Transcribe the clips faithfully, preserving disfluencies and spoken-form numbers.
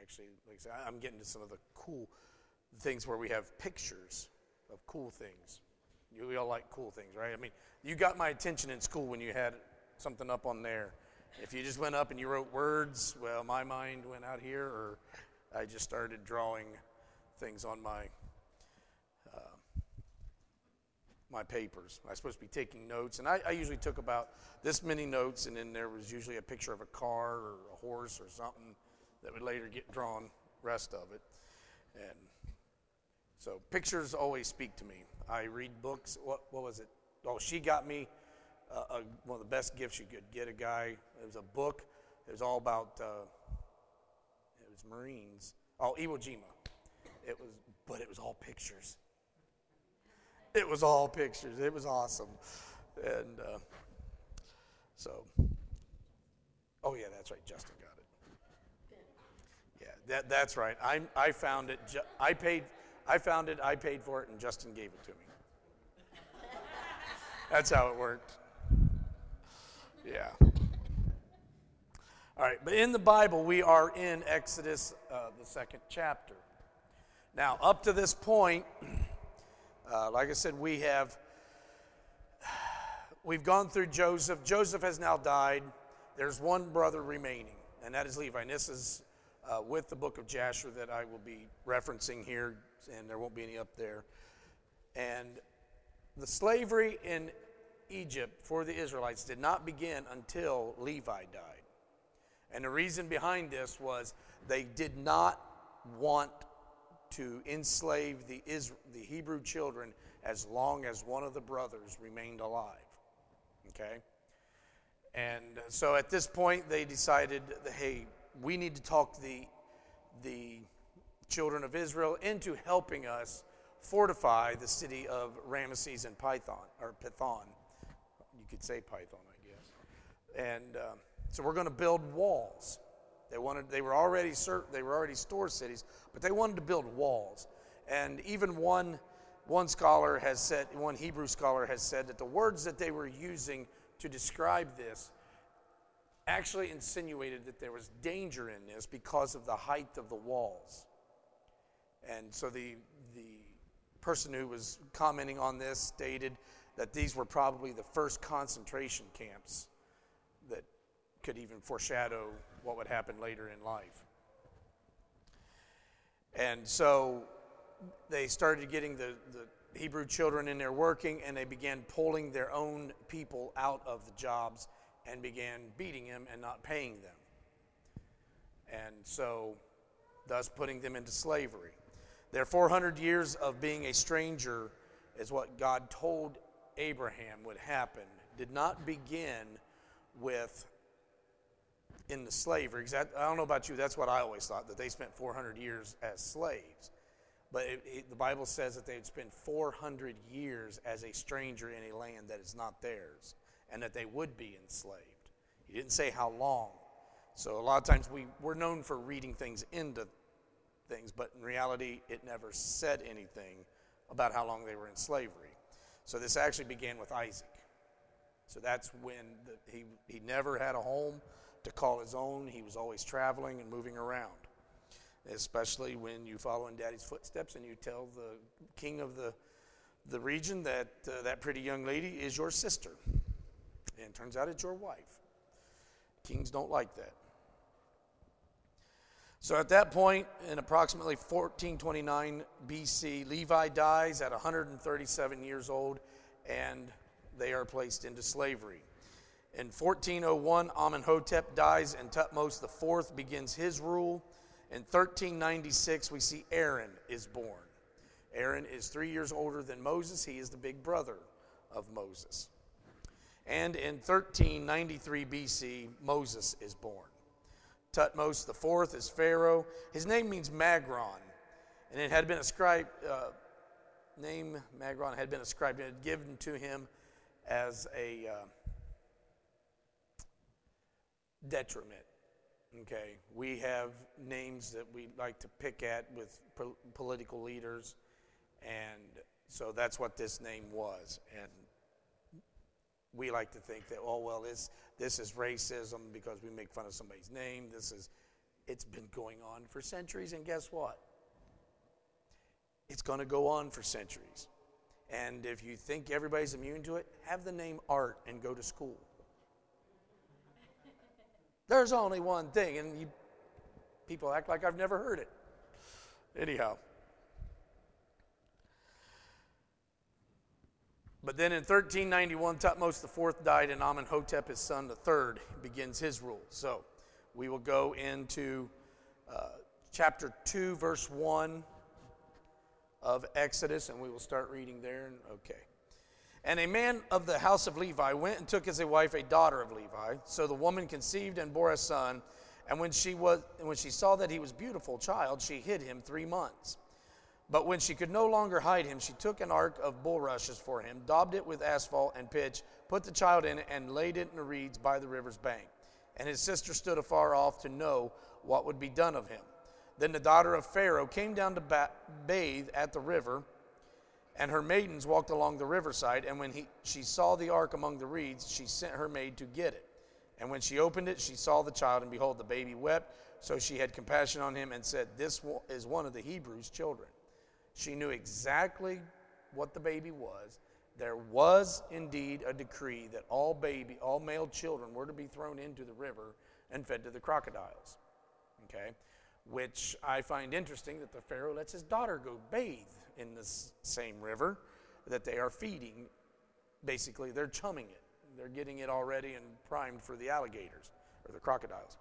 actually, like I said, I'm getting to some of the cool things where we have pictures of cool things. You we all like cool things, right? I mean, you got my attention in school when you had something up on there. If you just went up and you wrote words, well, my mind went out here, or I just started drawing things on my uh, my papers. I was supposed to be taking notes, and I, I usually took about this many notes, and then there was usually a picture of a car or a horse or something that would later get drawn, rest of it. And so pictures always speak to me. I read books. What, what was it? Oh, she got me uh, a, one of the best gifts you could get a guy. It was a book. It was all about, uh, it was Marines. Oh, Iwo Jima. It was, but it was all pictures. It was all pictures. It was awesome. And uh, so, oh yeah, that's right. Justin got it. Yeah, that that's right. I I found it. Ju- I paid. I found it. I paid for it, and Justin gave it to me. That's how it worked. Yeah. All right, but in the Bible, we are in Exodus, uh, the second chapter. Now, up to this point, uh, like I said, we have we've gone through Joseph. Joseph has now died. There's one brother remaining, and that is Levi. And this is uh, with the book of Jasher that I will be referencing here, and there won't be any up there. And the slavery in Egypt for the Israelites did not begin until Levi died. And the reason behind this was they did not want to enslave the Israel, the Hebrew children as long as one of the brothers remained alive. Okay? And so at this point they decided that, hey, we need to talk the, the children of Israel into helping us fortify the city of Ramesses and Python, or Pithon. You could say Python, I guess. And um, so we're going to build walls. They wanted. They were already they were already store cities, but they wanted to build walls. And even one one scholar has said, one Hebrew scholar has said that the words that they were using to describe this actually insinuated that there was danger in this because of the height of the walls. And so the the person who was commenting on this stated that these were probably the first concentration camps that could even foreshadow what would happen later in life. And so they started getting the, the Hebrew children in there working, and they began pulling their own people out of the jobs and began beating them and not paying them. And so, thus putting them into slavery. Their four hundred years of being a stranger is what God told Abraham would happen, did not begin with in the slavery. Because I, I don't know about you, that's what I always thought, that they spent four hundred years as slaves. But it, it, the Bible says that they'd spend four hundred years as a stranger in a land that is not theirs, and that they would be enslaved. He didn't say how long. So a lot of times we, we're known for reading things into things, but in reality it never said anything about how long they were in slavery. So this actually began with Isaac. So that's when the, he, he never had a home to call his own. He was always traveling and moving around, especially when you follow in Daddy's footsteps and you tell the king of the, the region that uh, that pretty young lady is your sister. And it turns out it's your wife. Kings don't like that. So at that point, in approximately fourteen twenty-nine B C, Levi dies at one hundred thirty-seven years old, and they are placed into slavery. In fourteen oh one, Amenhotep dies, and Thutmose the fourth begins his rule. In thirteen ninety-six, we see Aaron is born. Aaron is three years older than Moses. He is the big brother of Moses. And in thirteen ninety-three B C, Moses is born. Thutmose the fourth is Pharaoh. His name means Magron, and it had been ascribed, uh, name Magron had been ascribed and given to him as a uh, detriment. Okay, we have names that we like to pick at with po- political leaders, and so that's what this name was. And we like to think that, oh, well, this this is racism because we make fun of somebody's name. This is, It's been going on for centuries, and guess what? It's going to go on for centuries. And if you think everybody's immune to it, have the name Art and go to school. There's only one thing, and you, people act like I've never heard it. Anyhow. But then in thirteen ninety-one, Thutmose the fourth died, and Amenhotep, his son, the third, begins his rule. So we will go into uh, chapter two, verse one of Exodus, and we will start reading there. Okay. And a man of the house of Levi went and took as a wife a daughter of Levi. So the woman conceived and bore a son. And when she was, when she saw that he was a beautiful child, she hid him three months. But when she could no longer hide him, she took an ark of bulrushes for him, daubed it with asphalt and pitch, put the child in it, and laid it in the reeds by the river's bank. And his sister stood afar off to know what would be done of him. Then the daughter of Pharaoh came down to ba- bathe at the river, and her maidens walked along the riverside. And when he, she saw the ark among the reeds, she sent her maid to get it. And when she opened it, she saw the child, and behold, the baby wept. So she had compassion on him and said, "This is one of the Hebrews' children." She knew exactly what the baby was. There was indeed a decree that all baby, all male children were to be thrown into the river and fed to the crocodiles. Okay, which I find interesting that the Pharaoh lets his daughter go bathe in this same river that they are feeding. Basically, they're chumming it. They're getting it already and primed for the alligators or the crocodiles.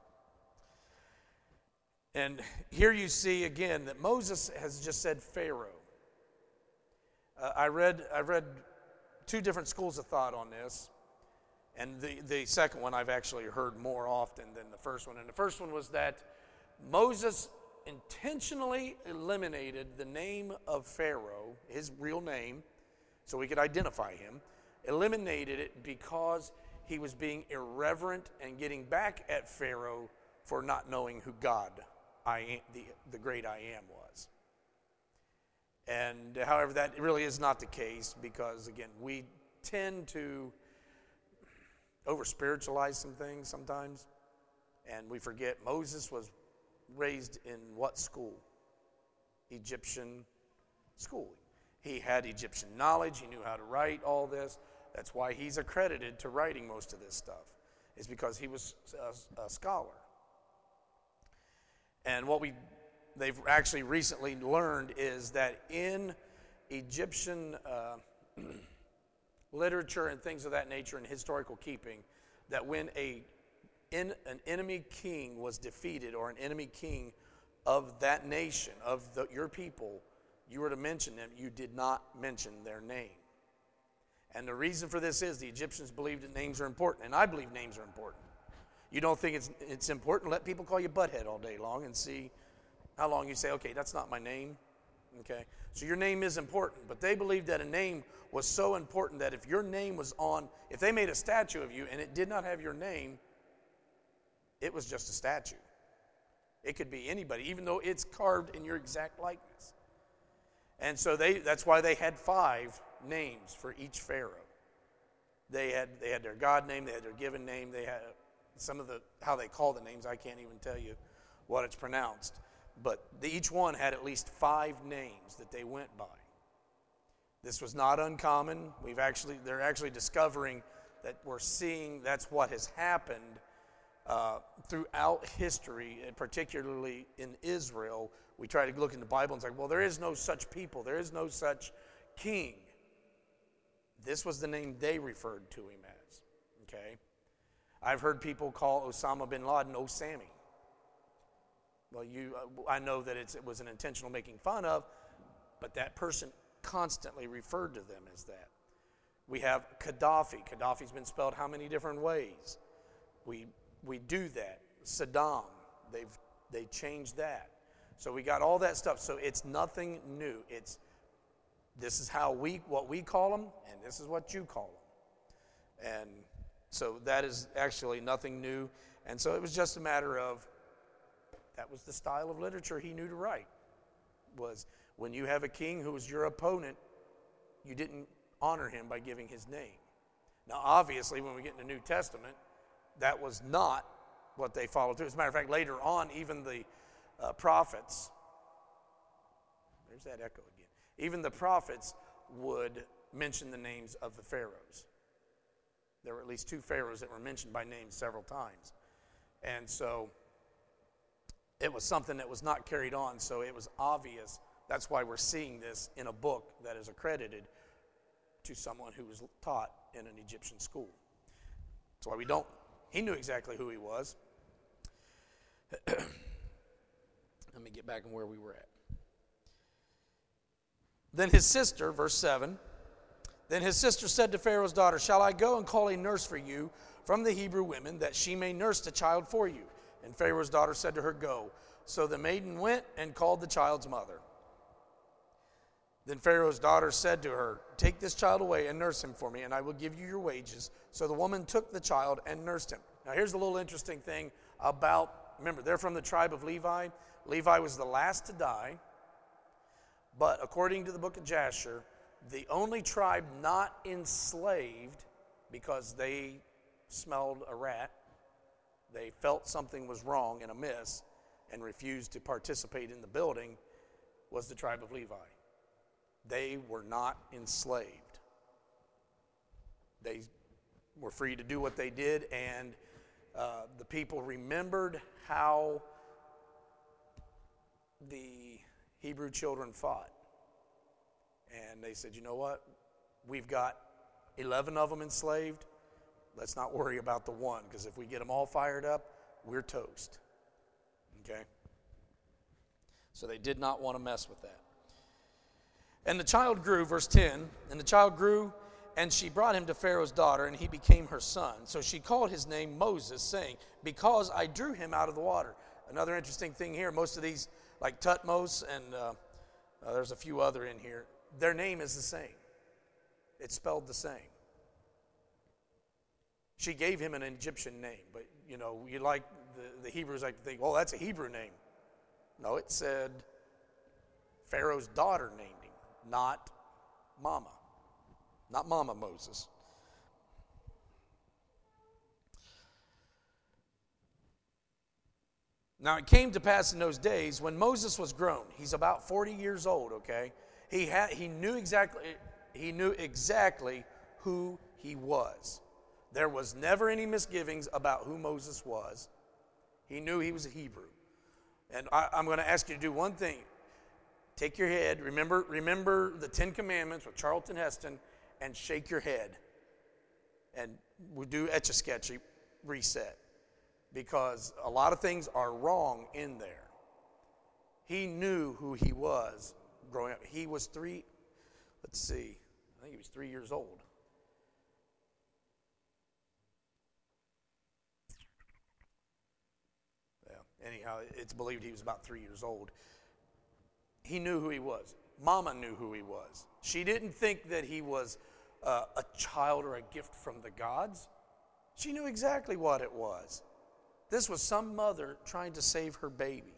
And here you see again that Moses has just said Pharaoh. Uh, I read I read two different schools of thought on this, and the, the second one I've actually heard more often than the first one. And the first one was that Moses intentionally eliminated the name of Pharaoh, his real name, so we could identify him, eliminated it because he was being irreverent and getting back at Pharaoh for not knowing who God I am, the, the great I am was. And however, that really is not the case because, again, we tend to over-spiritualize some things sometimes, and we forget Moses was raised in what school? Egyptian school. He had Egyptian knowledge. He knew how to write all this. That's why he's accredited to writing most of this stuff, is because he was a, a scholar. And what we, they've actually recently learned is that in Egyptian uh, literature and things of that nature and historical keeping, that when a in, an enemy king was defeated or an enemy king of that nation, of the, your people, you were to mention them, you did not mention their name. And the reason for this is the Egyptians believed that names are important, and I believe names are important. You don't think it's it's important? Let people call you butthead all day long and see how long you say, okay, that's not my name. Okay, so your name is important, but they believed that a name was so important that if your name was on, if they made a statue of you and it did not have your name, it was just a statue. It could be anybody, even though it's carved in your exact likeness. And so they that's why they had five names for each pharaoh. They had they had their God name, they had their given name, they had some of the, how they call the names, I can't even tell you what it's pronounced. But the, each one had at least five names that they went by. This was not uncommon. We've actually, they're actually discovering that we're seeing that's what has happened uh, throughout history, and particularly in Israel. We try to look in the Bible and say, well, there is no such people. There is no such king. This was the name they referred to him as, okay? I've heard people call Osama bin Laden Osami. Well, you, I know that it's, it was an intentional making fun of, but that person constantly referred to them as that. We have Gaddafi. Gaddafi's been spelled how many different ways? We we do that. Saddam, they've they changed that. So we got all that stuff. So it's nothing new. It's this is how we what we call them, and this is what you call them. And so that is actually nothing new. And so it was just a matter of, that was the style of literature he knew to write. Was when you have a king who was your opponent, you didn't honor him by giving his name. Now, obviously, when we get in the New Testament, that was not what they followed through. As a matter of fact, later on, even the uh, prophets, there's that echo again, even the prophets would mention the names of the pharaohs. There were at least two pharaohs that were mentioned by name several times. And so it was something that was not carried on, so it was obvious. That's why we're seeing this in a book that is accredited to someone who was taught in an Egyptian school. That's why we don't. He knew exactly who he was. Let me get back on where we were at. Then his sister, verse seven, then his sister said to Pharaoh's daughter, shall I go and call a nurse for you from the Hebrew women, that she may nurse the child for you? And Pharaoh's daughter said to her, go. So the maiden went and called the child's mother. Then Pharaoh's daughter said to her, take this child away and nurse him for me, and I will give you your wages. So the woman took the child and nursed him. Now here's a little interesting thing about, remember, they're from the tribe of Levi. Levi was the last to die. But according to the book of Jasher, the only tribe not enslaved, because they smelled a rat, they felt something was wrong and amiss, and refused to participate in the building, was the tribe of Levi. They were not enslaved. They were free to do what they did, and uh, the people remembered how the Hebrew children fought. And they said, you know what? We've got eleven of them enslaved. Let's not worry about the one, because if we get them all fired up, we're toast. Okay? So they did not want to mess with that. And the child grew, verse ten, and the child grew, and she brought him to Pharaoh's daughter, and he became her son. So she called his name Moses, saying, because I drew him out of the water. Another interesting thing here, most of these, like Tutmos, and uh, uh, there's a few other in here, their name is the same. It's spelled the same. She gave him an Egyptian name, but, you know, you like, the, the Hebrews like to think, well, that's a Hebrew name. No, it said Pharaoh's daughter named him, not Mama. Not Mama Moses. Now it came to pass in those days when Moses was grown. He's about forty years old, okay? He had he knew exactly he knew exactly who he was. There was never any misgivings about who Moses was. He knew he was a Hebrew. And I, I'm going to ask you to do one thing. Take your head, remember, remember the Ten Commandments with Charlton Heston, and shake your head. And we'll do Etch-a-Sketch reset. Because a lot of things are wrong in there. He knew who he was growing up. He was three, let's see, I think he was three years old. Yeah, anyhow, it's believed he was about three years old. He knew who he was. Mama knew who he was. She didn't think that he was uh, a child or a gift from the gods. She knew exactly what it was. This was some mother trying to save her baby.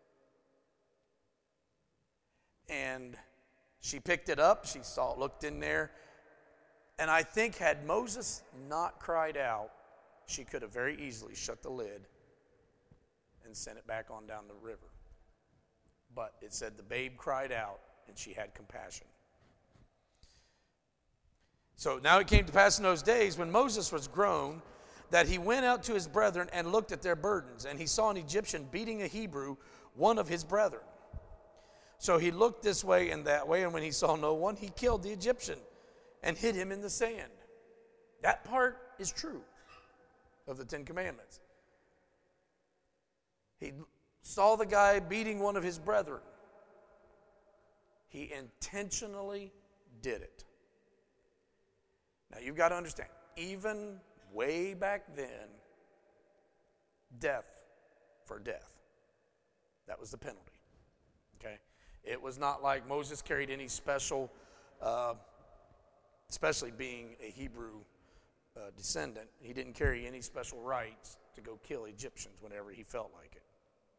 And she picked it up. She saw it, looked in there. And I think had Moses not cried out, she could have very easily shut the lid and sent it back on down the river. But it said the babe cried out, and she had compassion. So now it came to pass in those days when Moses was grown, that he went out to his brethren and looked at their burdens, and he saw an Egyptian beating a Hebrew, one of his brethren. So he looked this way and that way, and when he saw no one, he killed the Egyptian and hid him in the sand. That part is true of the Ten Commandments. He saw the guy beating one of his brethren. He intentionally did it. Now you've got to understand, even way back then, death for death. That was the penalty. Okay? It was not like Moses carried any special, uh, especially being a Hebrew uh, descendant, he didn't carry any special rights to go kill Egyptians whenever he felt like it.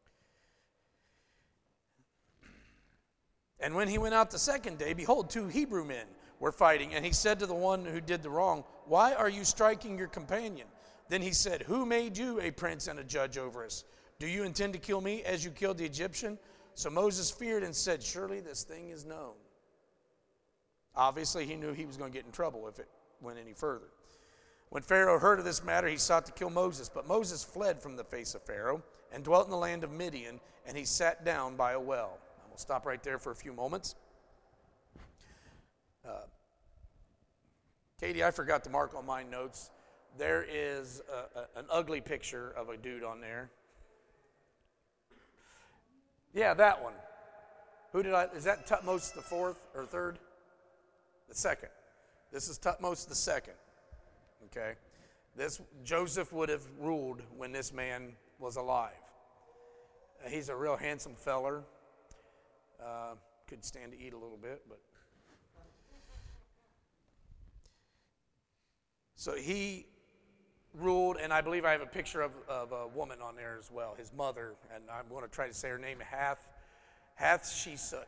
And when he went out the second day, behold, two Hebrew men were fighting. And he said to the one who did the wrong, why are you striking your companion? Then he said, who made you a prince and a judge over us? Do you intend to kill me as you killed the Egyptian? So Moses feared and said, surely this thing is known. Obviously, he knew he was going to get in trouble if it went any further. When Pharaoh heard of this matter, he sought to kill Moses. But Moses fled from the face of Pharaoh and dwelt in the land of Midian, and he sat down by a well. And we'll stop right there for a few moments. Uh, Katie, I forgot to mark on my notes. There is a, a, an ugly picture of a dude on there. Yeah, that one. Who did I, is that Tutmos the fourth or third? The second. This is Tutmos the second. Okay. This, Joseph would have ruled when this man was alive. Uh, he's a real handsome feller. Uh, could stand to eat a little bit, but. So he ruled, and I believe I have a picture of, of a woman on there as well, his mother, and I'm going to try to say her name, Hath, Hatshepsut.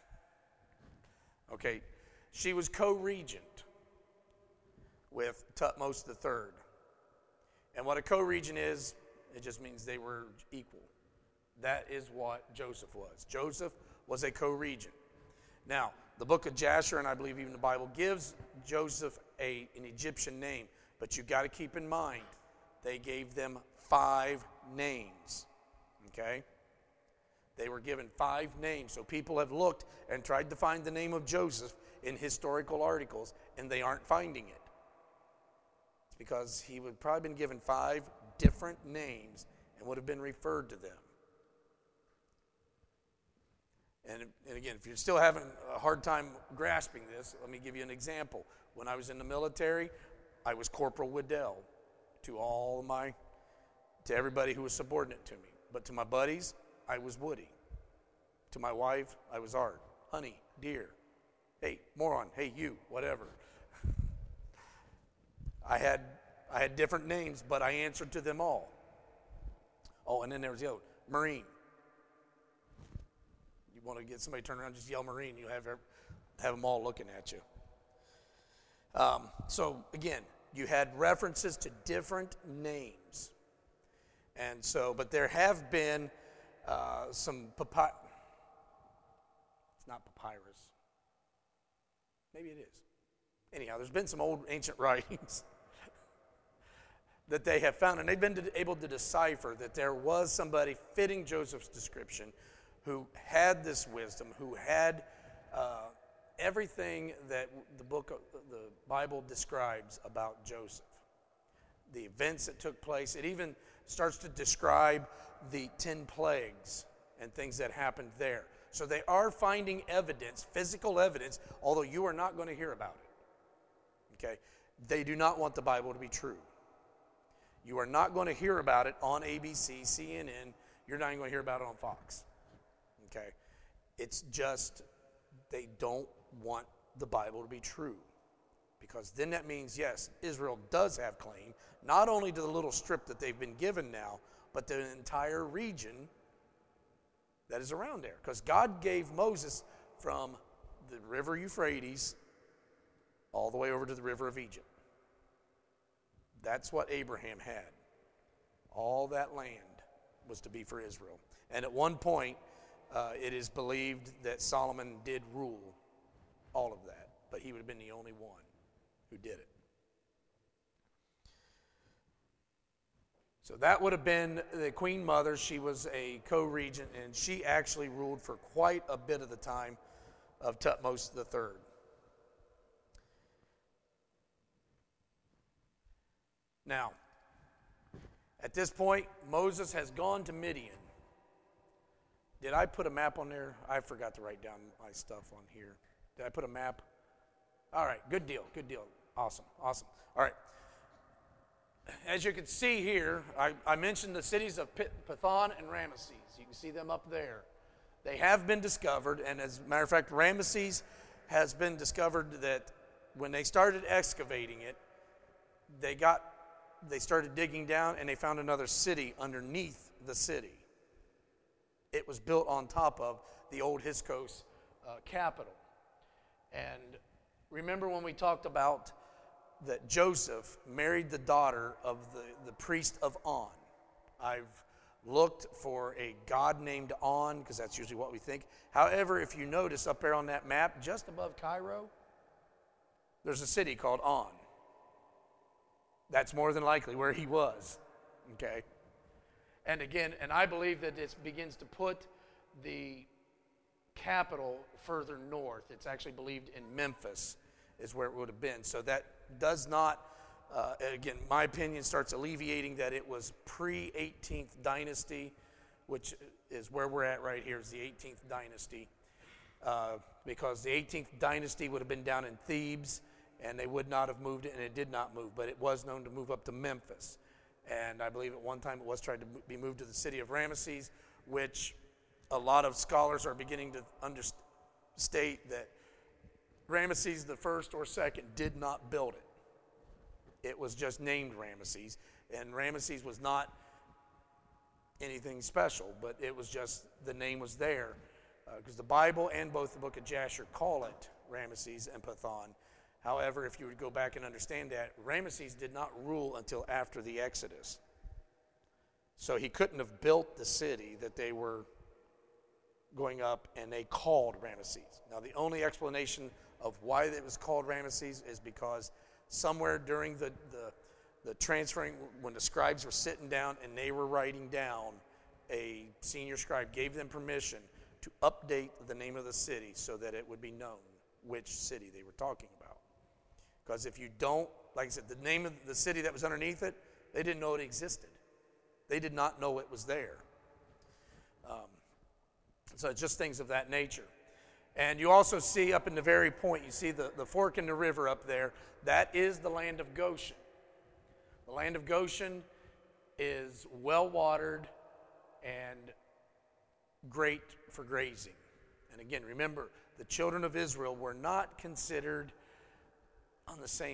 Okay, she was co-regent with Tutmos the third. And what a co-regent is, it just means they were equal. That is what Joseph was. Joseph was a co-regent. Now, the book of Jasher, and I believe even the Bible, gives Joseph a, an Egyptian name. But you got to keep in mind, they gave them five names. Okay? They were given five names. So people have looked and tried to find the name of Joseph in historical articles, and they aren't finding it. It's because he would probably been given five different names and would have been referred to them. And, and again, if you're still having a hard time grasping this, let me give you an example. When I was in the military, I was Corporal Waddell to all my, to everybody who was subordinate to me. But to my buddies, I was Woody. To my wife, I was Art. Honey, dear. Hey, moron. Hey, you, whatever. I had I had different names, but I answered to them all. Oh, and then there was the other, Marine. You want to get somebody to turn around, just yell Marine. You have have them all looking at you. Um, so again, you had references to different names, and so, but there have been uh, some papyrus. It's not papyrus. Maybe it is. Anyhow, there's been some old ancient writings that they have found, and they've been able to decipher that there was somebody fitting Joseph's description who had this wisdom, who had uh, everything that the book of the Bible describes about Joseph. The events that took place. It even starts to describe the ten plagues and things that happened there. So they are finding evidence, physical evidence, although you are not going to hear about it. Okay? They do not want the Bible to be true. You are not going to hear about it on A B C, C N N. You're not even going to hear about it on Fox. Okay? It's just they don't want the Bible to be true. Because then that means, yes, Israel does have claim, not only to the little strip that they've been given now, but the entire region that is around there. Because God gave Moses from the river Euphrates all the way over to the river of Egypt. That's what Abraham had. All that land was to be for Israel. And at one point, uh, it is believed that Solomon did rule all of that, but he would have been the only one who did it. So that would have been the Queen Mother. She was a co-regent, and she actually ruled for quite a bit of the time of Tutmos the third. Now, at this point, Moses has gone to Midian. Did I put a map on there? I forgot to write down my stuff on here. Did I put a map? All right, good deal, good deal. Awesome, awesome. All right. As you can see here, I, I mentioned the cities of Pithon and Ramesses. You can see them up there. They have been discovered, and as a matter of fact, Ramesses has been discovered that when they started excavating it, they got, they started digging down, and they found another city underneath the city. It was built on top of the old Hyksos uh, capital. And remember when we talked about that Joseph married the daughter of the, the priest of On. I've looked for a god named On, because that's usually what we think. However, if you notice up there on that map, just above Cairo, there's a city called On. That's more than likely where he was, okay? And again, and I believe that this begins to put the capital further north. It's actually believed in Memphis is where it would have been. So that does not, uh, again, my opinion starts alleviating that it was pre-eighteenth dynasty, which is where we're at right here, is the eighteenth dynasty. Uh, because the eighteenth dynasty would have been down in Thebes, and they would not have moved it, and it did not move, but it was known to move up to Memphis. And I believe at one time it was tried to be moved to the city of Ramesses, which a lot of scholars are beginning to understate that Ramesses the first or second did not build it. It was just named Ramesses, and Ramesses was not anything special, but it was just the name was there. Because uh, the Bible and both the book of Jasher call it Ramesses and Pithom. However, if you would go back and understand that, Ramesses did not rule until after the Exodus. So he couldn't have built the city that they were going up, and they called Ramesses. Now, the only explanation of why it was called Ramesses is because somewhere during the, the, the transferring, when the scribes were sitting down and they were writing down, a senior scribe gave them permission to update the name of the city so that it would be known which city they were talking about. Because if you don't, like I said, the name of the city that was underneath it, they didn't know it existed. They did not know it was there. Um, so it's just things of that nature. And you also see up in the very point, you see the, the fork in the river up there. That is the land of Goshen. The land of Goshen is well-watered and great for grazing. And again, remember, the children of Israel were not considered on the same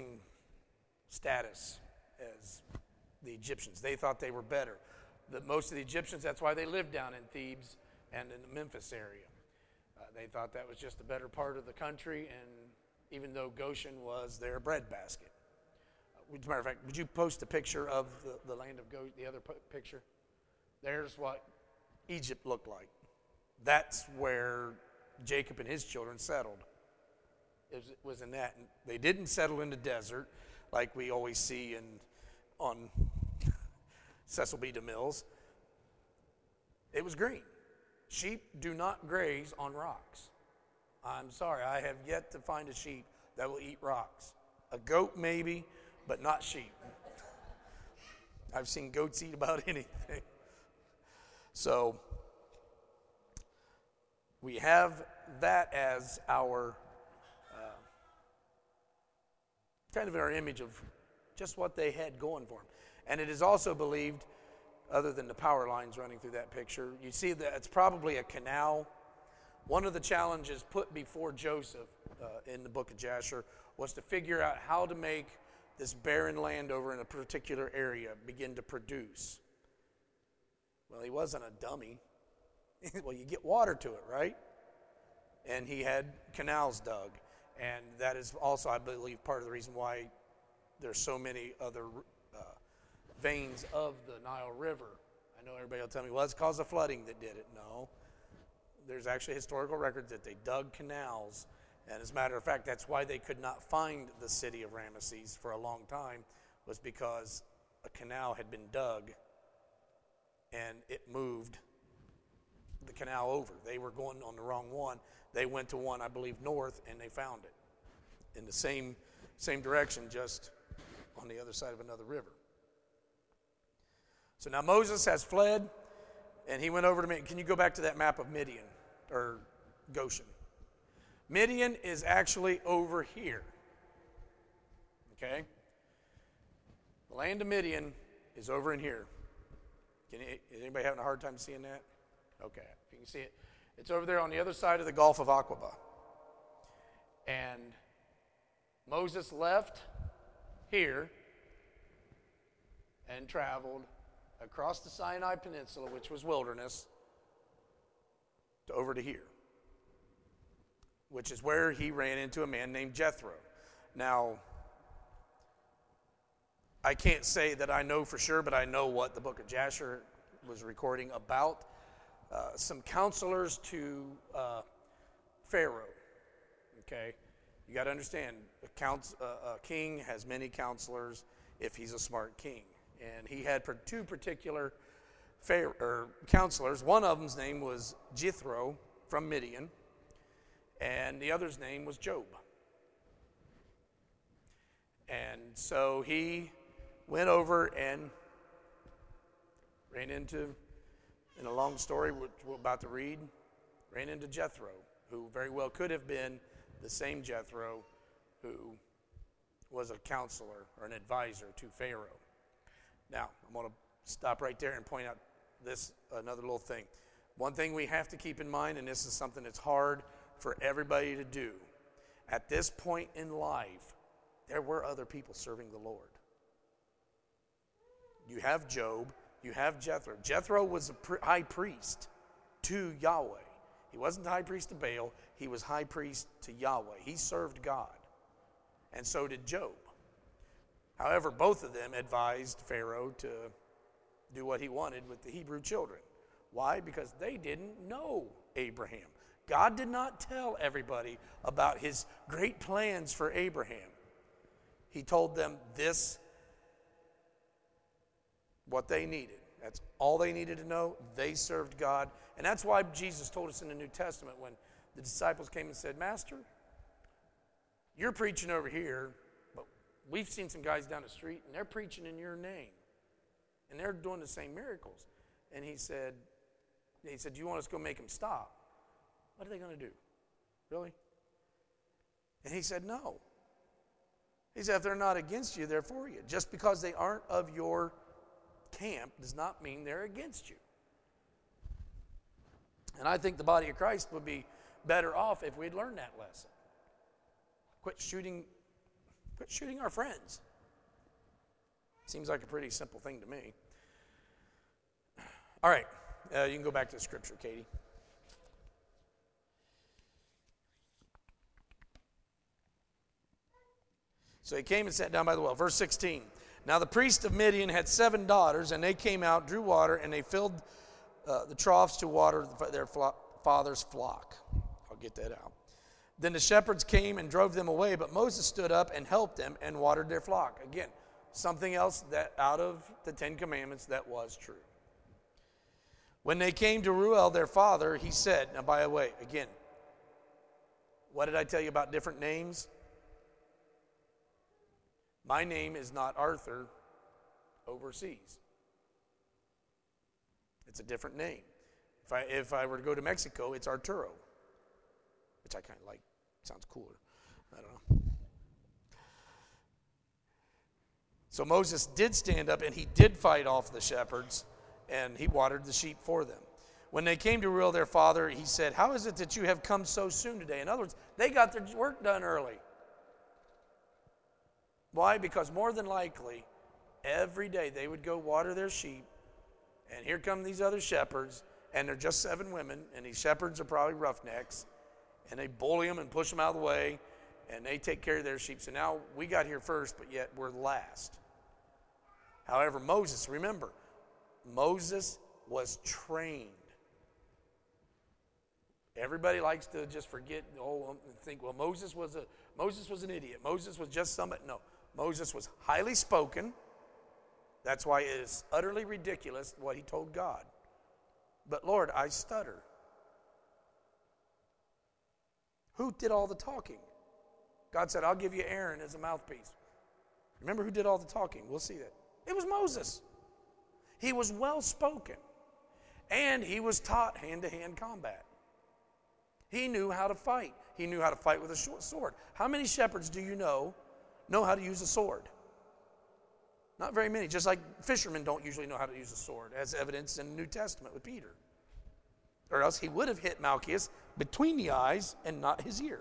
status as the Egyptians. They thought they were better. The, most of the Egyptians, that's why they lived down in Thebes and in the Memphis area. Uh, they thought that was just the better part of the country, and even though Goshen was their breadbasket. Uh, as a matter of fact, would you post a picture of the, the land of Goshen, the other p- picture? There's what Egypt looked like. That's where Jacob and his children settled. It was, it was in that. And they didn't settle in the desert like we always see in on Cecil B. DeMille's. It was green. Sheep do not graze on rocks. I'm sorry, I have yet to find a sheep that will eat rocks. A goat maybe, but not sheep. I've seen goats eat about anything. So we have that as our uh, kind of our image of just what they had going for them. And it is also believed, other than the power lines running through that picture, you see that it's probably a canal. One of the challenges put before Joseph uh, in the book of Jasher was to figure out how to make this barren land over in a particular area begin to produce. Well, he wasn't a dummy. Well, you get water to it, right? And he had canals dug. And that is also, I believe, part of the reason why there's so many other uh, veins of the Nile River. I know everybody will tell me, well, it's because of flooding that did it. No. There's actually historical records that they dug canals. And as a matter of fact, that's why they could not find the city of Ramesses for a long time, was because a canal had been dug and it moved the canal over. They were going on the wrong one. They went to one, I believe, north, and they found it in the same same direction, just on the other side of another river. So now Moses has fled, and he went over to Midian. Can you go back to that map of Midian, or Goshen? Midian is actually over here. Okay? The land of Midian is over in here. Can you, is anybody having a hard time seeing that? Okay, if you can see it. It's over there on the other side of the Gulf of Aqaba. And Moses left here and traveled across the Sinai Peninsula, which was wilderness, to over to here, which is where he ran into a man named Jethro. Now, I can't say that I know for sure, but I know what the book of Jasher was recording about. Uh, some counselors to uh, Pharaoh. Okay, you got to understand, a, counsel, uh, a king has many counselors if he's a smart king, and he had two particular Pharaoh, or counselors. One of them's name was Jethro from Midian, and the other's name was Job. And so he went over and ran into, in a long story which we're about to read, ran into Jethro, who very well could have been the same Jethro who was a counselor or an advisor to Pharaoh. Now, I'm going to stop right there and point out this, another little thing. One thing we have to keep in mind, and this is something that's hard for everybody to do, at this point in life, there were other people serving the Lord. You have Job, you have Jethro. Jethro was a high priest to Yahweh. He wasn't the high priest to Baal, he was high priest to Yahweh. He served God, and so did Job. However, both of them advised Pharaoh to do what he wanted with the Hebrew children. Why? Because they didn't know Abraham. God did not tell everybody about his great plans for Abraham. He told them this, what they needed. That's all they needed to know. They served God. And that's why Jesus told us in the New Testament when the disciples came and said, Master, you're preaching over here, but we've seen some guys down the street and they're preaching in your name. And they're doing the same miracles. And he said, he said, do you want us to go make them stop? What are they going to do? Really? And he said, no. He said, if they're not against you, they're for you. Just because they aren't of your camp does not mean they're against you. And I think the body of Christ would be better off if we'd learned that lesson. Quit shooting, quit shooting our friends. Seems like a pretty simple thing to me. All right, uh, you can go back to the scripture, Katie. So he came and sat down by the well. Verse sixteen. Now the priest of Midian had seven daughters, and they came out, drew water, and they filled uh, the troughs to water their flo- father's flock. I'll get that out. Then the shepherds came and drove them away, but Moses stood up and helped them and watered their flock. Again, something else that out of the Ten Commandments that was true. When they came to Reuel, their father, he said, now by the way, again, what did I tell you about different names? My name is not Arthur overseas. It's a different name. If I, if I were to go to Mexico, it's Arturo, which I kind of like. Sounds cooler. I don't know. So Moses did stand up, and he did fight off the shepherds, and he watered the sheep for them. When they came to Reuel, their father, he said, how is it that you have come so soon today? In other words, they got their work done early. Why? Because more than likely, every day they would go water their sheep, and here come these other shepherds, and they're just seven women, and these shepherds are probably roughnecks, and they bully them and push them out of the way, and they take care of their sheep. So now we got here first, but yet we're last. However, Moses, remember, Moses was trained. Everybody likes to just forget, oh, think, well, Moses was a Moses was an idiot. Moses was just somebody. No, Moses was highly spoken. That's why it is utterly ridiculous what he told God. But Lord, I stutter. Who did all the talking? God said, I'll give you Aaron as a mouthpiece. Remember who did all the talking? We'll see that. It was Moses. He was well spoken. And he was taught hand-to-hand combat. He knew how to fight. He knew how to fight with a short sword. How many shepherds do you know know how to use a sword? Not very many. Just like fishermen don't usually know how to use a sword, as evidenced in the New Testament with Peter. Or else he would have hit Malchus between the eyes and not his ear.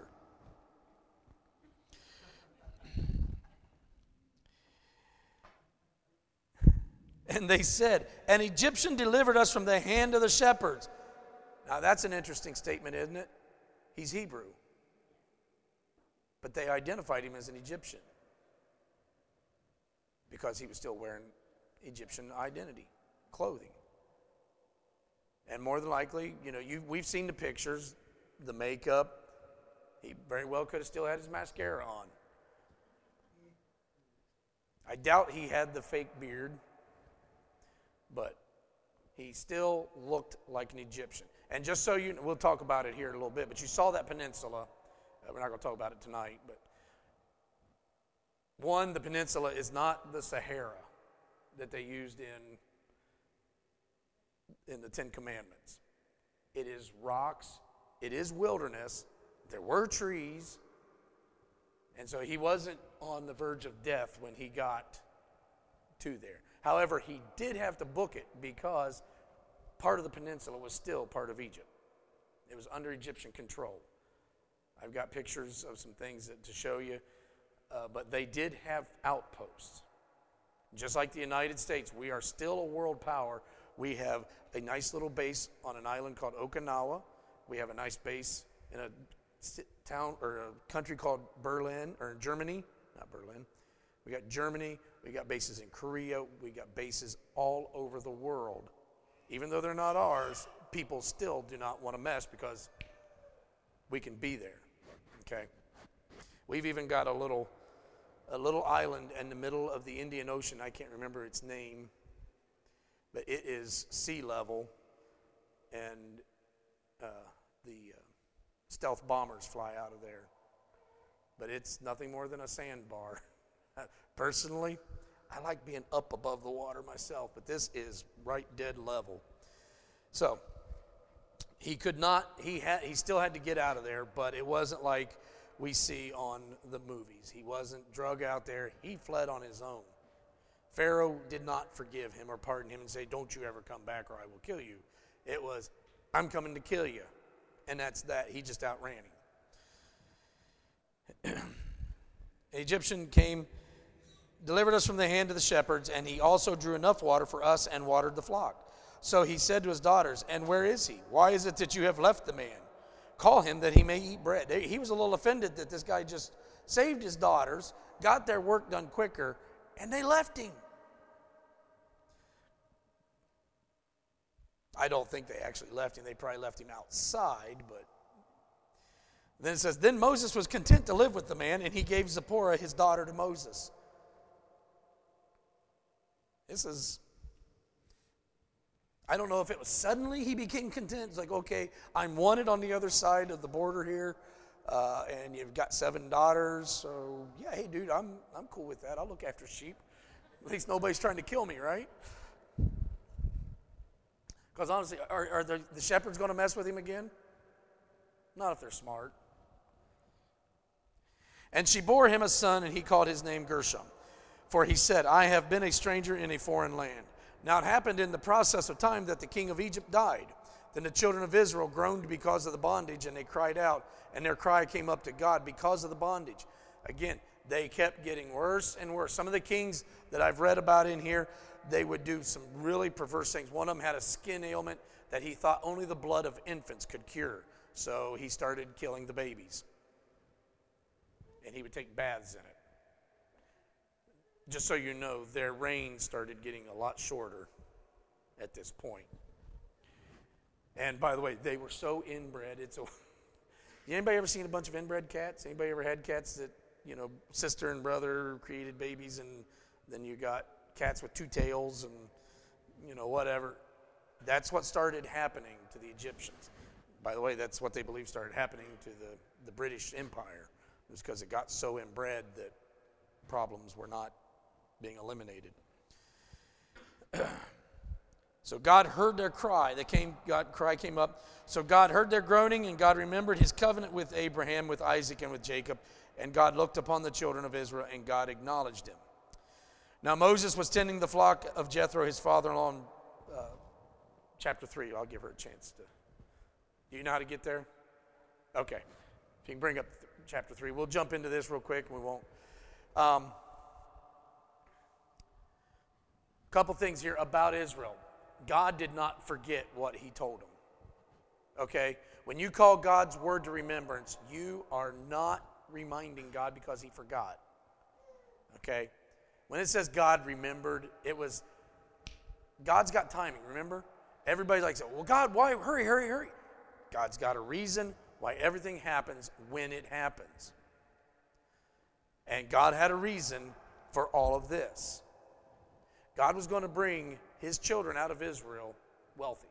And they said, an Egyptian delivered us from the hand of the shepherds. Now that's an interesting statement, isn't it? He's Hebrew. But they identified him as an Egyptian. because he was still wearing Egyptian identity, clothing. And more than likely, you know, you we've seen the pictures, the makeup. He very well could have still had his mascara on. I doubt he had the fake beard, but he still looked like an Egyptian. And just so you know, we'll talk about it here in a little bit, but you saw that peninsula. Uh, we're not going to talk about it tonight, but one, the peninsula is not the Sahara that they used in, in the Ten Commandments. It is rocks. It is wilderness. There were trees. And so he wasn't on the verge of death when he got to there. However, he did have to book it because part of the peninsula was still part of Egypt. It was under Egyptian control. I've got pictures of some things that, to show you, uh, but they did have outposts. Just like the United States, we are still a world power. We have a nice little base on an island called Okinawa. We have a nice base in a town or a country called Berlin, or Germany, not Berlin. We got Germany, we got bases in Korea, we got bases all over the world. Even though they're not ours, people still do not want to mess because we can be there. Okay? We've even got a little a little island in the middle of the Indian Ocean. I can't remember its name, but it is sea level, and uh, the uh, stealth bombers fly out of there. But it's nothing more than a sandbar. Personally, I like being up above the water myself, but this is right dead level. So he could not, he had, he still had to get out of there, but it wasn't like we see on the movies. He wasn't drug out there. He fled on his own. Pharaoh did not forgive him or pardon him and say, don't you ever come back or I will kill you. It was, I'm coming to kill you. And that's that. He just outran him. An Egyptian came, delivered us from the hand of the shepherds, and he also drew enough water for us and watered the flock. So he said to his daughters, and where is he? Why is it that you have left the man? Call him that he may eat bread. He was a little offended that this guy just saved his daughters, got their work done quicker, and they left him. I don't think they actually left him. They probably left him outside, but then it says, then Moses was content to live with the man, and he gave Zipporah his daughter to Moses. This is, I don't know if it was suddenly he became content. It's like, okay, I'm wanted on the other side of the border here, uh, and you've got seven daughters, so yeah, hey, dude, I'm I'm cool with that. I'll look after sheep. At least nobody's trying to kill me, right? Because honestly, are, are the, the shepherds going to mess with him again? Not if they're smart. And she bore him a son, and he called his name Gershom. For he said, I have been a stranger in a foreign land. Now it happened in the process of time that the king of Egypt died. Then the children of Israel groaned because of the bondage, and they cried out, and their cry came up to God because of the bondage. Again, they kept getting worse and worse. Some of the kings that I've read about in here, they would do some really perverse things. One of them had a skin ailment that he thought only the blood of infants could cure. So he started killing the babies. And he would take baths in it. Just so you know, their reign started getting a lot shorter at this point. And by the way, they were so inbred. It's a, anybody ever seen a bunch of inbred cats? Anybody ever had cats that, you know, sister and brother created babies, and then you got cats with two tails and, you know, whatever? That's what started happening to the Egyptians. By the way, that's what they believe started happening to the, the British Empire. It was because it got so inbred that problems were not being eliminated. So God heard their cry. They came, God cry came up. So God heard their groaning, and God remembered his covenant with Abraham, with Isaac, and with Jacob. And God looked upon the children of Israel, and God acknowledged him. Now Moses was tending the flock of Jethro, his father-in-law, in uh, chapter three. I'll give her a chance to. Do you know how to get there? Okay. If you can bring up th- chapter three. We'll jump into this real quick, and we won't. Um, couple things here about Israel. God did not forget what he told him. Okay? When you call God's word to remembrance, you are not reminding God because he forgot. Okay? When it says God remembered, it was, God's got timing, remember? Everybody's like, well, God, why? Hurry, hurry, hurry. God's got a reason why everything happens when it happens. And God had a reason for all of this. God was going to bring his children out of Israel wealthy.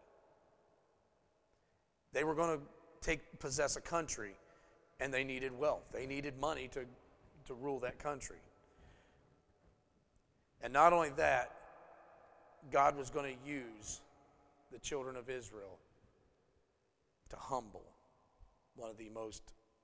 They were going to take possess a country, and they needed wealth. They needed money to, to rule that country. And not only that, God was going to use the children of Israel to humble one of the most,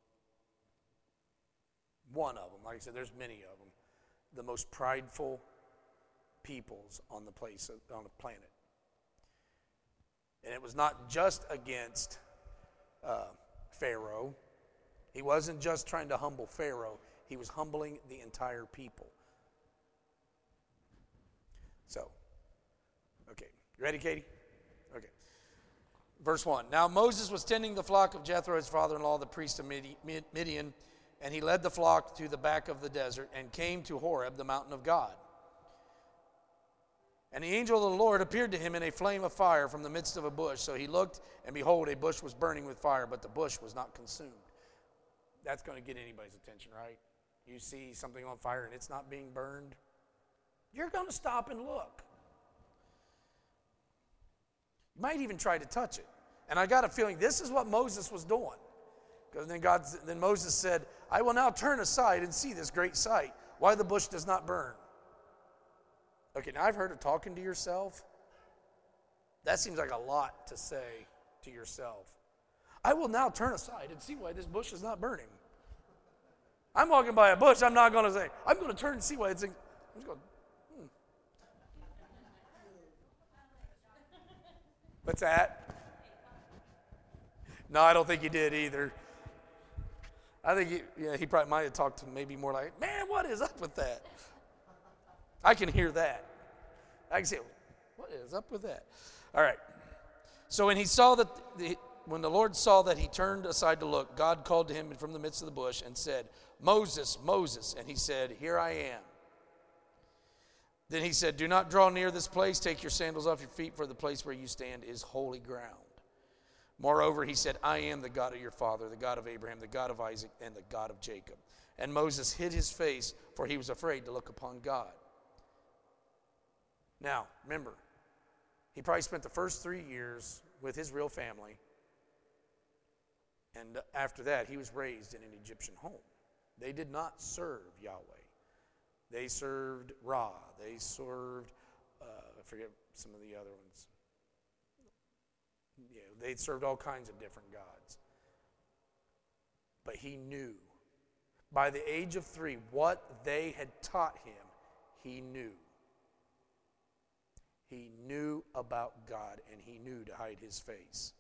one of them, like I said, there's many of them, the most prideful peoples on the place, on the planet. And it was not just against uh, Pharaoh. He wasn't just trying to humble Pharaoh. He was humbling the entire people. So, okay. You ready, Katie? Okay. Verse one. Now Moses was tending the flock of Jethro, his father-in-law, the priest of Midian, and he led the flock to the back of the desert and came to Horeb, the mountain of God. And the angel of the Lord appeared to him in a flame of fire from the midst of a bush. So he looked, and behold, a bush was burning with fire, but the bush was not consumed. That's going to get anybody's attention, right? You see something on fire and it's not being burned, you're going to stop and look. You might even try to touch it. And I got a feeling this is what Moses was doing. Because then God, then Moses said, I will now turn aside and see this great sight, why the bush does not burn. Okay, now I've heard of talking to yourself. That seems like a lot to say to yourself. I will now turn aside and see why this bush is not burning. I'm walking by a bush, I'm not going to say, I'm going to turn and see why it's... In, I'm just going, hmm. What's that? No, I don't think he did either. I think he, yeah, he probably might have talked to maybe more like, man, what is up with that? I can hear that. I can say, what is up with that? All right. So when he saw that, the, when the Lord saw that he turned aside to look, God called to him from the midst of the bush and said, Moses, Moses. And he said, here I am. Then he said, do not draw near this place. Take your sandals off your feet, for the place where you stand is holy ground. Moreover, he said, I am the God of your father, the God of Abraham, the God of Isaac, and the God of Jacob. And Moses hid his face, for he was afraid to look upon God. Now, remember, he probably spent the first three years with his real family. And after that, he was raised in an Egyptian home. They did not serve Yahweh. They served Ra. They served, uh, I forget some of the other ones. Yeah, they served all kinds of different gods. But he knew. By the age of three, what they had taught him, he knew. He knew about God, and he knew to hide his face.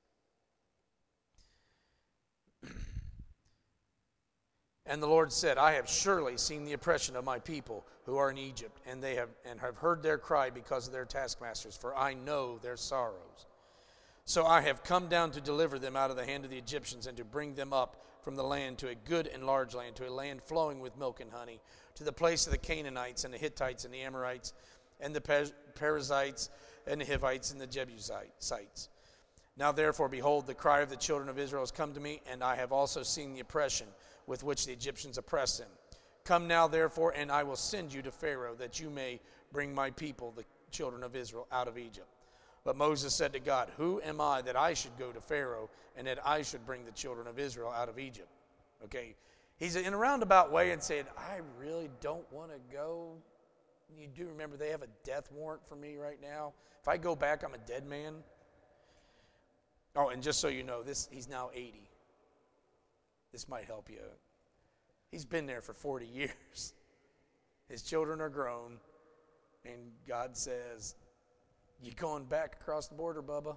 And the Lord said, I have surely seen the oppression of my people who are in Egypt, and they have and have heard their cry because of their taskmasters, for I know their sorrows. So I have come down to deliver them out of the hand of the Egyptians, and to bring them up from the land to a good and large land, to a land flowing with milk and honey, to the place of the Canaanites and the Hittites and the Amorites and the Perizzites and the Hivites and the Jebusites. Now therefore, behold, the cry of the children of Israel has come to me, and I have also seen the oppression with which the Egyptians oppress them. Come now therefore, and I will send you to Pharaoh, that you may bring my people, the children of Israel, out of Egypt. But Moses said to God, who am I that I should go to Pharaoh, and that I should bring the children of Israel out of Egypt? Okay, he's in a roundabout way and said, I really don't want to go. You do remember they have a death warrant for me right now. If I go back, I'm a dead man. Oh, and just so you know, this he's now eighty. This might help you. He's been there for forty years. His children are grown, and God says, you going back across the border, Bubba?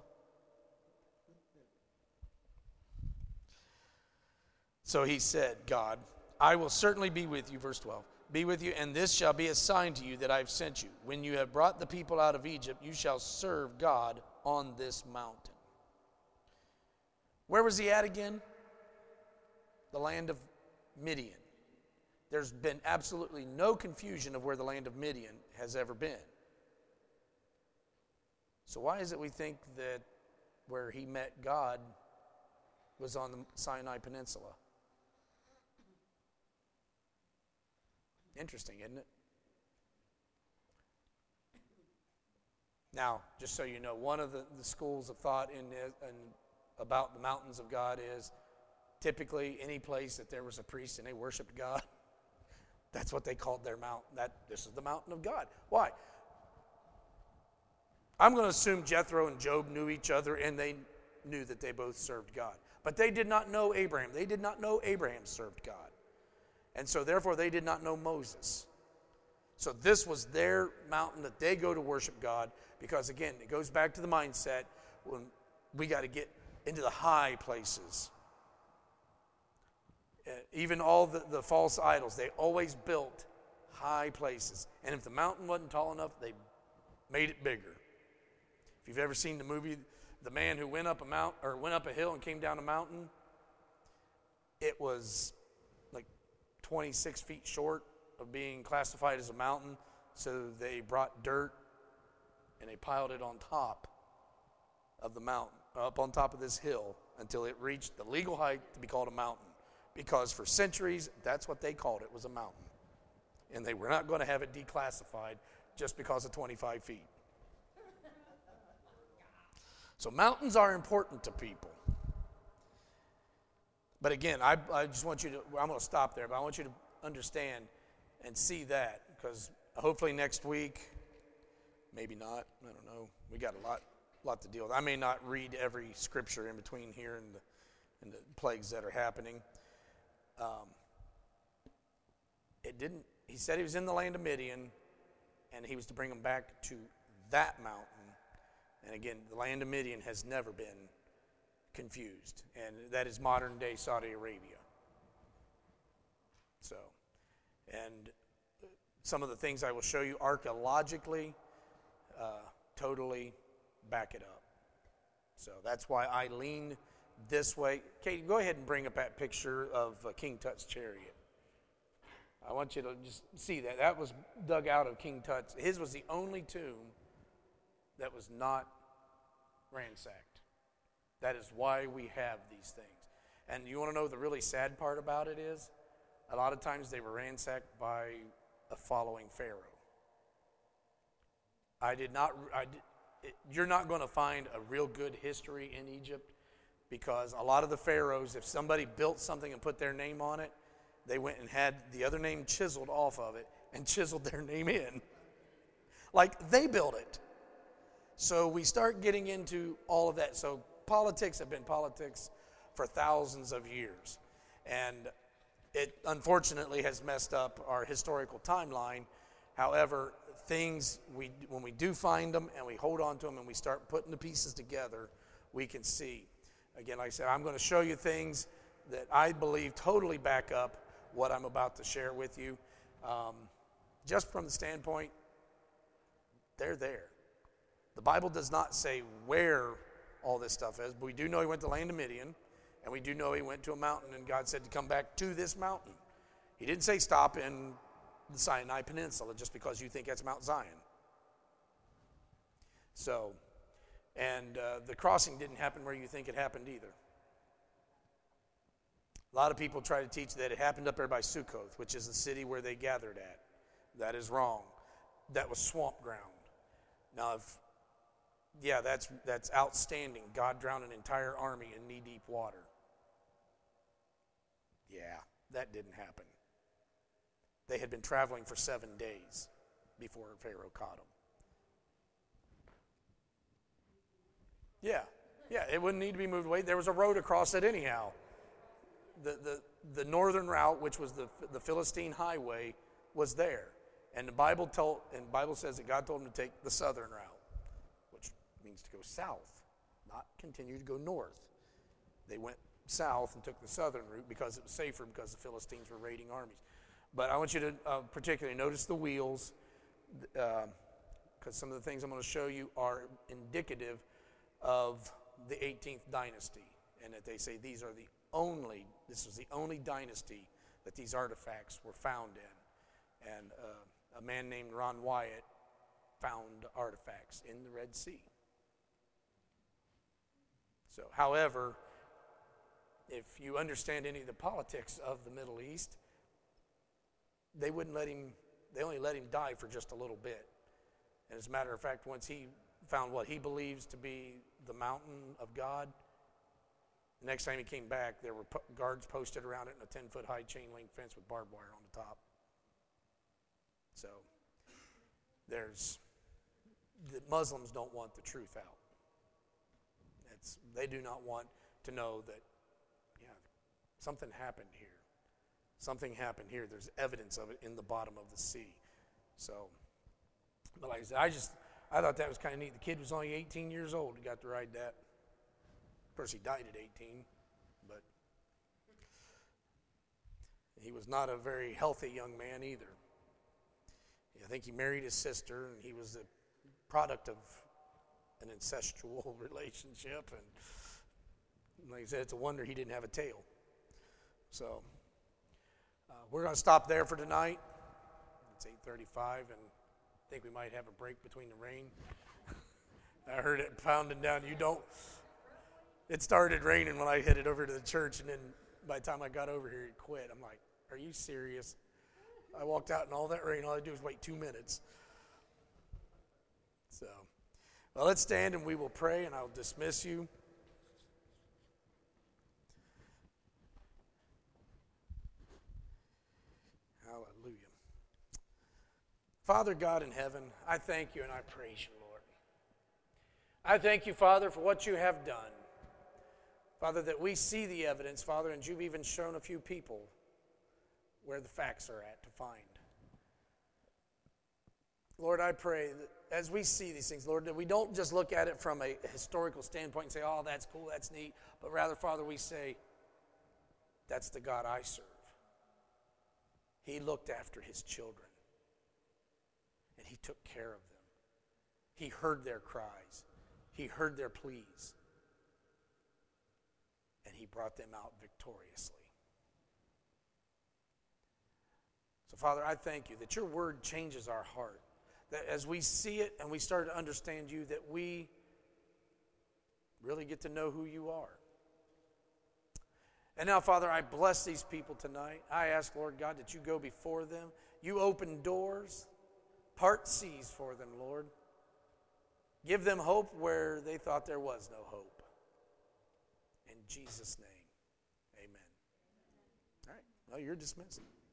So he said, God, I will certainly be with you, verse twelve. Be with you, and this shall be a sign to you that I have sent you. When you have brought the people out of Egypt, you shall serve God on this mountain. Where was he at again? The land of Midian. there's been absolutely no confusion of where the land of Midian has ever been. So why is it we think that where he met God was on the Sinai Peninsula? Interesting, isn't it? Now, just so you know, one of the, the schools of thought in, in about the mountains of God is typically any place that there was a priest and they worshiped God, that's what they called their mountain. That this is the mountain of God. Why? I'm going to assume Jethro and Job knew each other and they knew that they both served God. But they did not know Abraham. They did not know Abraham served God. And so therefore they did not know Moses. So this was their mountain that they go to worship God, because again, it goes back to the mindset when we got to get into the high places. Uh, even all the, the false idols, they always built high places. And if the mountain wasn't tall enough, they made it bigger. If you've ever seen the movie The Man Who Went Up a Mount or Went Up a Hill and Came Down a Mountain, it was like twenty-six feet short of being classified as a mountain, so they brought dirt and they piled it on top of the mountain, up on top of this hill, until it reached the legal height to be called a mountain. Because for centuries, that's what they called it, was a mountain. And they were not going to have it declassified just because of twenty-five feet. So mountains are important to people. But again, I, I just want you to, I'm going to stop there, but I want you to understand and see that, because hopefully next week, maybe not, I don't know, we got a lot lot to deal with. I may not read every scripture in between here and the, and the plagues that are happening. Um, it didn't, he said he was in the land of Midian, and he was to bring them back to that mountain. And again, the land of Midian has never been confused, and that is modern day Saudi Arabia. So, and some of the things I will show you archaeologically uh, totally back it up. So that's why I lean this way. Katie, go ahead and bring up that picture of uh, King Tut's chariot. I want you to just see that. That was dug out of King Tut's. His was the only tomb that was not ransacked. That is why we have these things. And you want to know the really sad part about it is, a lot of times they were ransacked by a following Pharaoh. I did not, I did, it, you're not going to find a real good history in Egypt, because a lot of the pharaohs, if somebody built something and put their name on it, they went and had the other name chiseled off of it and chiseled their name in. Like they built it. So we start getting into all of that. So politics have been politics for thousands of years. And it unfortunately has messed up our historical timeline. However, things, we when we do find them and we hold on to them and we start putting the pieces together, we can see. Again, like I said, I'm going to show you things that I believe totally back up what I'm about to share with you. Um, just from the standpoint, they're there. The Bible does not say where all this stuff is, but we do know he went to the land of Midian, and we do know he went to a mountain, and God said to come back to this mountain. He didn't say stop in the Sinai Peninsula just because you think that's Mount Zion. So, and uh, the crossing didn't happen where you think it happened either. A lot of people try to teach that it happened up there by Sukkoth, which is the city where they gathered at. That is wrong. That was swamp ground. Now, if, yeah, that's that's outstanding. God drowned an entire army in knee-deep water. Yeah, that didn't happen. They had been traveling for seven days before Pharaoh caught them. Yeah, yeah, it wouldn't need to be moved away. There was a road across it anyhow. The the the northern route, which was the the Philistine highway, was there, and the Bible told and the Bible says that God told them to take the southern route, which means to go south, not continue to go north. They went south and took the southern route because it was safer, because the Philistines were raiding armies. But I want you to uh, particularly notice the wheels, because uh, some of the things I'm going to show you are indicative of the eighteenth dynasty, and that they say these are the only, this was the only dynasty that these artifacts were found in. And uh, a man named Ron Wyatt found artifacts in the Red Sea. So, however, if you understand any of the politics of the Middle East, they wouldn't let him, they only let him die for just a little bit. And as a matter of fact, once he found what he believes to be the mountain of God, the next time he came back, there were po- guards posted around it and a ten-foot high chain link fence with barbed wire on the top. So, there's, the Muslims don't want the truth out. It's, they do not want to know that, yeah, something happened here. Something happened here. There's evidence of it in the bottom of the sea. So, but like I said, I just, I thought that was kind of neat. The kid was only eighteen years old. He got to ride that. Of course, he died at eighteen, but he was not a very healthy young man either. I think he married his sister, and he was the product of an incestual relationship. And like I said, it's a wonder he didn't have a tail. So uh, we're going to stop there for tonight. It's eight thirty-five, and I think we might have a break between the rain. I heard it pounding down. You don't. It started raining when I headed over to the church, and then by the time I got over here, it quit. I'm like, are you serious? I walked out in all that rain. All I do is wait two minutes. So, well, let's stand and we will pray, and I'll dismiss you. Hallelujah. Father God in heaven, I thank you and I praise you, Lord. I thank you, Father, for what you have done. Father, that we see the evidence, Father, and you've even shown a few people where the facts are at to find. Lord, I pray that as we see these things, Lord, that we don't just look at it from a historical standpoint and say, oh, that's cool, that's neat, but rather, Father, we say, that's the God I serve. He looked after his children, and he took care of them. He heard their cries. He heard their pleas, and he brought them out victoriously. So, Father, I thank you that your word changes our heart. That as we see it and we start to understand you, that we really get to know who you are. And now, Father, I bless these people tonight. I ask, Lord God, that you go before them. You open doors, part seas for them, Lord. Give them hope where they thought there was no hope. In Jesus' name, amen. All right, well, you're dismissed.